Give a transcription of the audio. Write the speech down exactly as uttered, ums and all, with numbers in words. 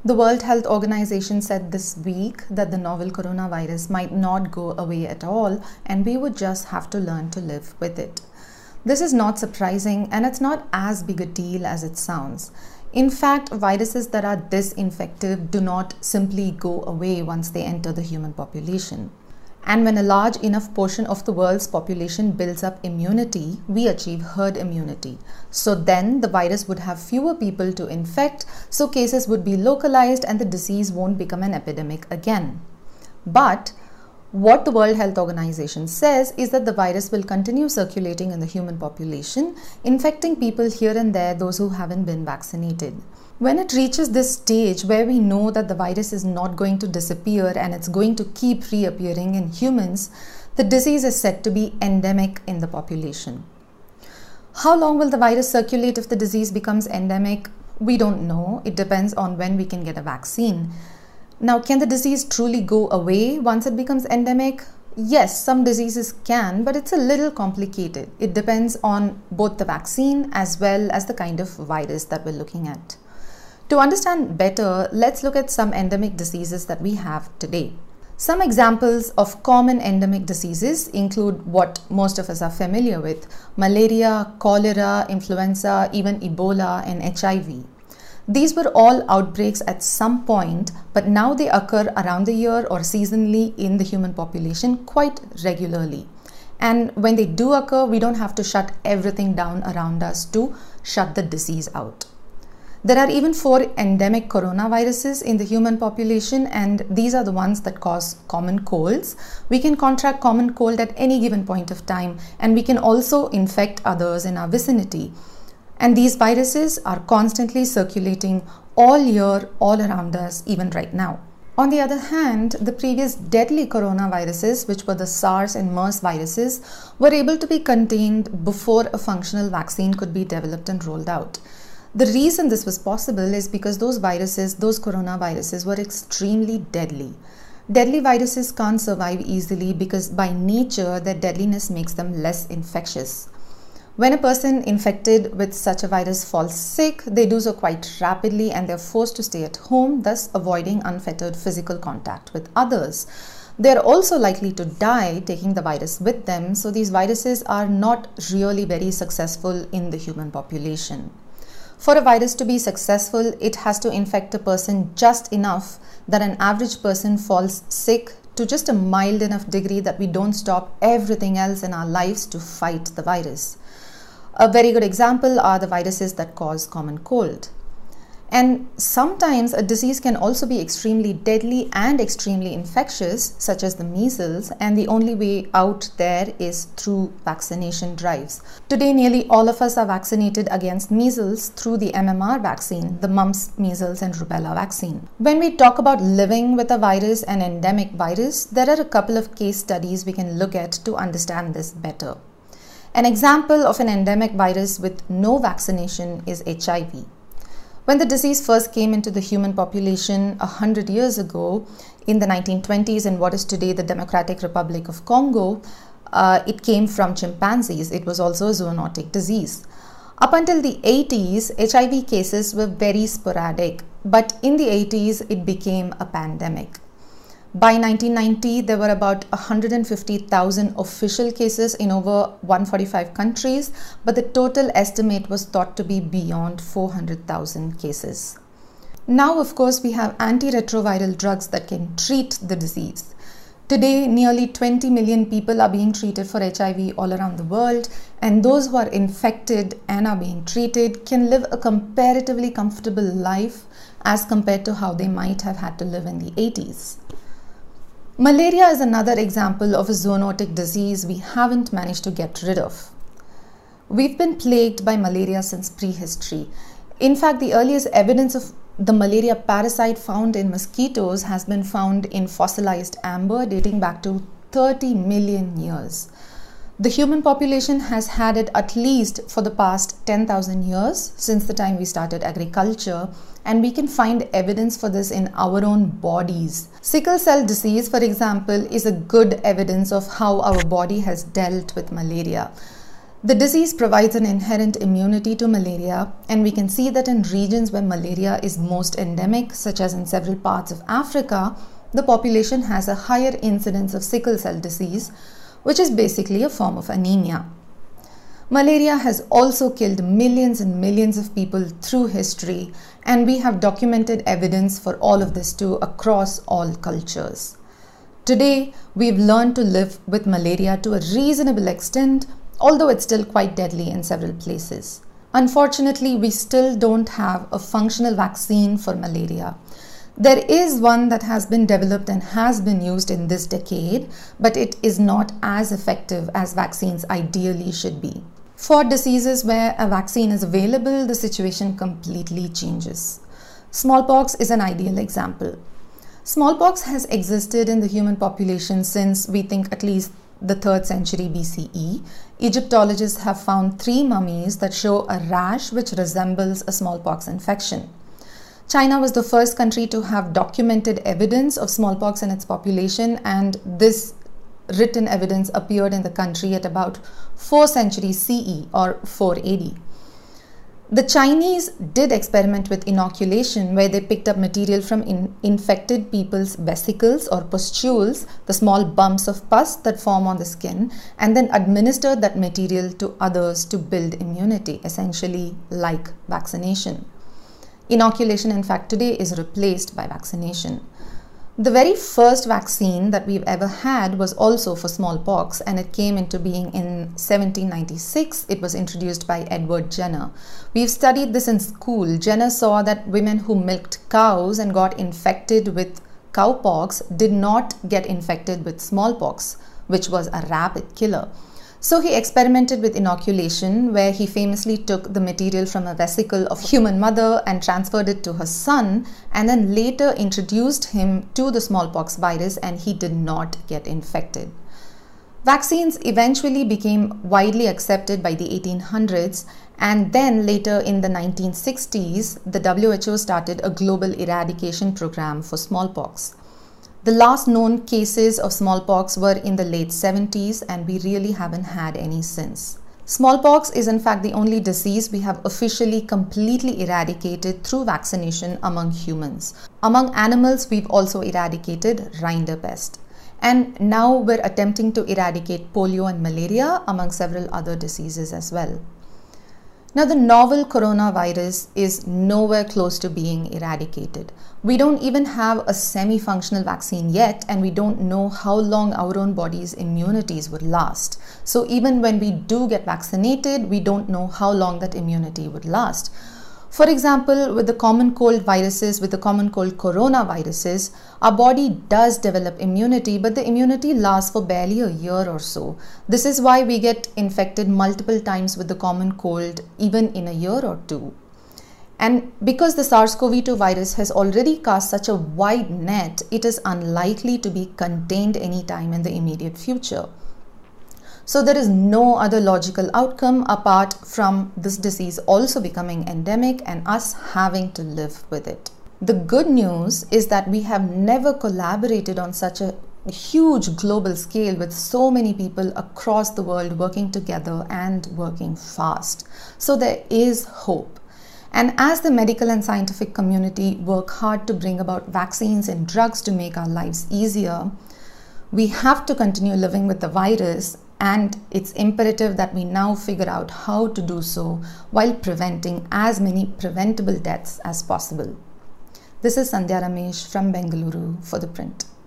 The World Health Organization said this week that the novel coronavirus might not go away at all, and we would just have to learn to live with it. This is not surprising, and it's not as big a deal as it sounds. In fact, viruses that are this infective do not simply go away once they enter the human population. And when a large enough portion of the world's population builds up immunity, we achieve herd immunity. So then the virus would have fewer people to infect, so cases would be localized and the disease won't become an epidemic again. But what the World Health Organization says is that the virus will continue circulating in the human population, infecting people here and there, those who haven't been vaccinated. When it reaches this stage where we know that the virus is not going to disappear and it's going to keep reappearing in humans, the disease is said to be endemic in the population. How long will the virus circulate if the disease becomes endemic? We don't know. It depends on when we can get a vaccine. Now, can the disease truly go away once it becomes endemic? Yes, some diseases can, but it's a little complicated. It depends on both the vaccine as well as the kind of virus that we're looking at. To understand better, let's look at some endemic diseases that we have today. Some examples of common endemic diseases include what most of us are familiar with: malaria, cholera, influenza, even Ebola, and H I V. These were all outbreaks at some point, but now they occur around the year or seasonally in the human population quite regularly. And when they do occur, we don't have to shut everything down around us to shut the disease out. There are even four endemic coronaviruses in the human population, and these are the ones that cause common colds. We can contract common cold at any given point of time, and we can also infect others in our vicinity. And these viruses are constantly circulating all year, all around us, even right now. On the other hand, the previous deadly coronaviruses, which were the SARS and MERS viruses, were able to be contained before a functional vaccine could be developed and rolled out. The reason this was possible is because those viruses, those coronaviruses, were extremely deadly. Deadly viruses can't survive easily because by nature their deadliness makes them less infectious. When a person infected with such a virus falls sick, they do so quite rapidly and they're forced to stay at home, thus avoiding unfettered physical contact with others. They're also likely to die taking the virus with them, so these viruses are not really very successful in the human population. For a virus to be successful, it has to infect a person just enough that an average person falls sick to just a mild enough degree that we don't stop everything else in our lives to fight the virus. A very good example are the viruses that cause common cold. And sometimes a disease can also be extremely deadly and extremely infectious, such as the measles, and the only way out there is through vaccination drives. Today, nearly all of us are vaccinated against measles through the M M R vaccine, the mumps, measles, and rubella vaccine. When we talk about living with a virus, an endemic virus, there are a couple of case studies we can look at to understand this better. An example of an endemic virus with no vaccination is H I V. When the disease first came into the human population a hundred years ago, in the nineteen twenties in what is today the Democratic Republic of Congo, uh, it came from chimpanzees. It was also a zoonotic disease. Up until the eighties, H I V cases were very sporadic, but in the eighties, it became a pandemic. By nineteen ninety, there were about one hundred fifty thousand official cases in over one hundred forty-five countries, but the total estimate was thought to be beyond four hundred thousand cases. Now, of course, we have antiretroviral drugs that can treat the disease. Today, nearly twenty million people are being treated for H I V all around the world, and those who are infected and are being treated can live a comparatively comfortable life as compared to how they might have had to live in the eighties. Malaria is another example of a zoonotic disease we haven't managed to get rid of. We've been plagued by malaria since prehistory. In fact, the earliest evidence of the malaria parasite found in mosquitoes has been found in fossilized amber dating back to thirty million years. The human population has had it at least for the past ten thousand years, since the time we started agriculture, and we can find evidence for this in our own bodies. Sickle cell disease, for example, is a good evidence of how our body has dealt with malaria. The disease provides an inherent immunity to malaria, and we can see that in regions where malaria is most endemic, such as in several parts of Africa, the population has a higher incidence of sickle cell disease, which is basically a form of anemia. Malaria has also killed millions and millions of people through history, and we have documented evidence for all of this too across all cultures. Today, we've learned to live with malaria to a reasonable extent, although it's still quite deadly in several places. Unfortunately, we still don't have a functional vaccine for malaria. There is one that has been developed and has been used in this decade, but it is not as effective as vaccines ideally should be. For diseases where a vaccine is available, the situation completely changes. Smallpox is an ideal example. Smallpox has existed in the human population since, we think, at least the third century B C E. Egyptologists have found three mummies that show a rash which resembles a smallpox infection. China was the first country to have documented evidence of smallpox in its population, and this written evidence appeared in the country at about fourth century C E or four A D. The Chinese did experiment with inoculation, where they picked up material from in infected people's vesicles or pustules, the small bumps of pus that form on the skin, and then administered that material to others to build immunity, essentially like vaccination. Inoculation, in fact, today is replaced by vaccination. The very first vaccine that we've ever had was also for smallpox, and it came into being in seventeen ninety-six. It was introduced by Edward Jenner. We've studied this in school. Jenner saw that women who milked cows and got infected with cowpox did not get infected with smallpox, which was a rapid killer. So he experimented with inoculation, where he famously took the material from a vesicle of a human mother and transferred it to her son, and then later introduced him to the smallpox virus, and he did not get infected. Vaccines eventually became widely accepted by the eighteen hundreds, and then later in the nineteen sixties, the W H O started a global eradication program for smallpox. The last known cases of smallpox were in the late seventies, and we really haven't had any since. Smallpox is in fact the only disease we have officially completely eradicated through vaccination among humans. Among animals, we've also eradicated rinderpest. And now we're attempting to eradicate polio and malaria, among several other diseases as well. Now, the novel coronavirus is nowhere close to being eradicated. We don't even have a semi-functional vaccine yet, and we don't know how long our own body's immunities would last. So even when we do get vaccinated, we don't know how long that immunity would last. For example, with the common cold viruses, with the common cold coronaviruses, our body does develop immunity, but the immunity lasts for barely a year or so. This is why we get infected multiple times with the common cold, even in a year or two. And because the SARS CoV two virus has already cast such a wide net, it is unlikely to be contained anytime in the immediate future. So there is no other logical outcome apart from this disease also becoming endemic and us having to live with it. The good news is that we have never collaborated on such a huge global scale with so many people across the world working together and working fast. So there is hope. And as the medical and scientific community work hard to bring about vaccines and drugs to make our lives easier, we have to continue living with the virus, and it's imperative that we now figure out how to do so while preventing as many preventable deaths as possible. This is Sandhya Ramesh from Bengaluru for The Print.